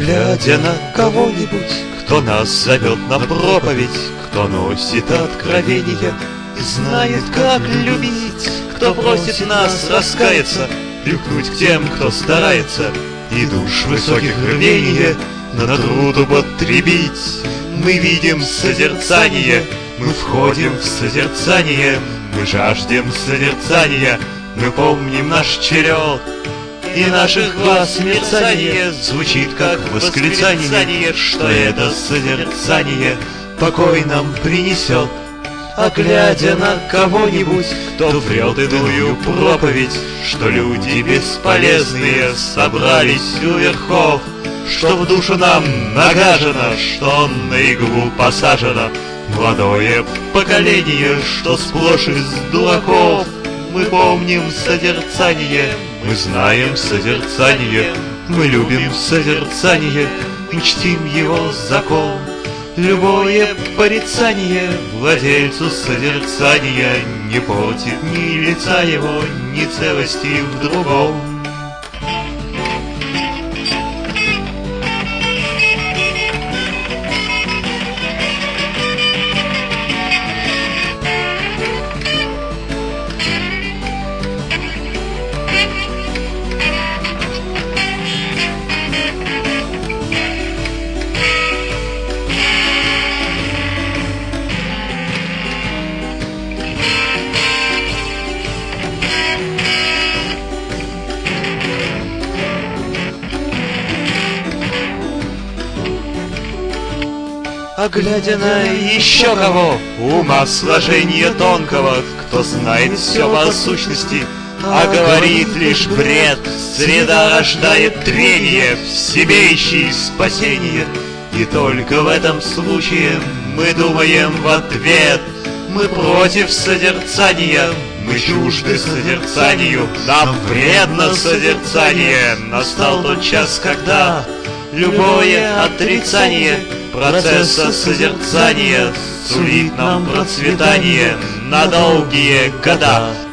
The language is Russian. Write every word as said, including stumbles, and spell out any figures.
глядя на кого-нибудь, кто нас зовет на проповедь, кто носит откровения и знает, как любить, кто просит нас раскаяться, привыкнуть к тем, кто старается, и душ высоких рвения на труд употребить. Мы видим созерцание, мы входим в созерцание, мы жаждем созерцания, мы помним наш черед. И наших глаз мерцание звучит как восклицание, что это созерцание покой нам принесет. А глядя на кого-нибудь, кто врет иную проповедь, что люди бесполезные собрались у верхов, что в душу нам нагажено, что на иглу посажено молодое поколение, что сплошь из дураков. Мы помним созерцание, мы знаем созерцание, мы любим созерцание, мы чтим его закон. Любое порицание владельцу созерцания не портит ни лица его, ни целости в другом. А глядя на еще кого, ума сложения тонкого, кто знает все по сущности, а говорит лишь бред, среда рождает трение, в себе ищи спасение. И только в этом случае мы думаем в ответ. Мы против созерцания, мы чужды созерцанию, нам вредно созерцание. Настал тот час, когда любое отрицание процесса созерцания сулит нам процветание на долгие года.